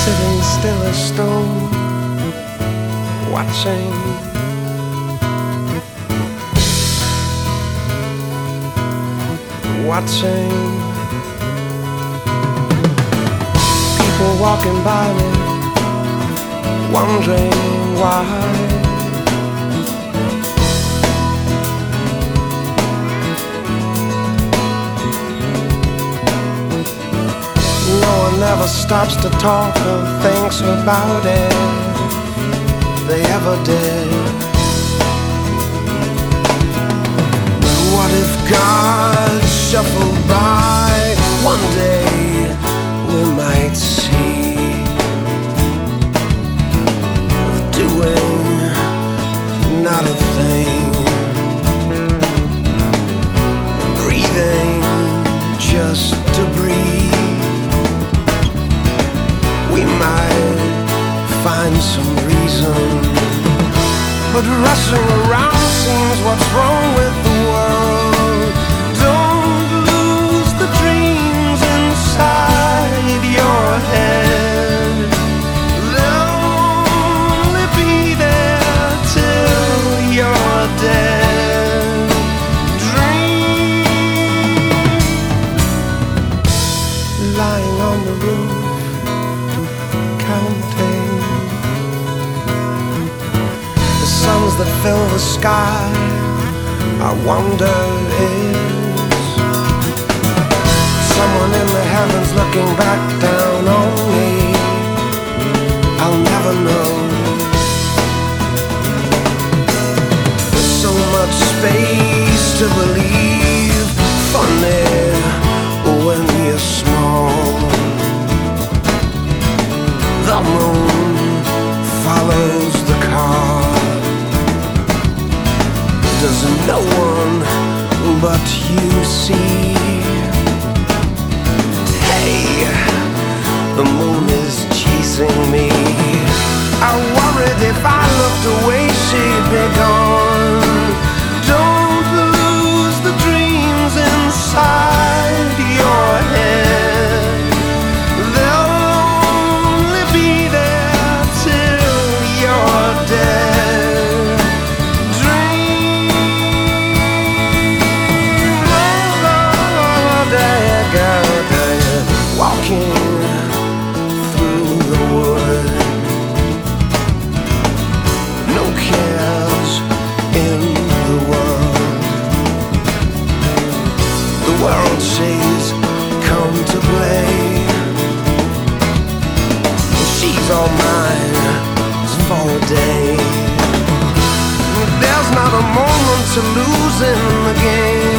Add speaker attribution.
Speaker 1: sitting still as stone, watching. People walking by me, wondering why. No one ever stops to talk or thinks about it, if they ever did. What if God shuffled by? One day we might see doing not a thing, breathing just to breathe. We might find some reason, but rushing around seems what's wrong with the world. Don't lose the dreams inside your head. They'll only be there till you're dead. Dream. Lying on the roof, counting the suns that fill the sky. I wonder is someone in the heavens looking back down on me. I'll never know. There's so much space to believe. Funny when you're small. The moon follows the car. Does no one but you see? Hey, the moon is chasing me. I worried if I looked away she'd be gone. Don't lose the dreams inside your head. They'll only be there till you're dead. Walking through the wood, no cares in the world. The world says come to play. She's all mine for a day. There's not a moment to lose in the game.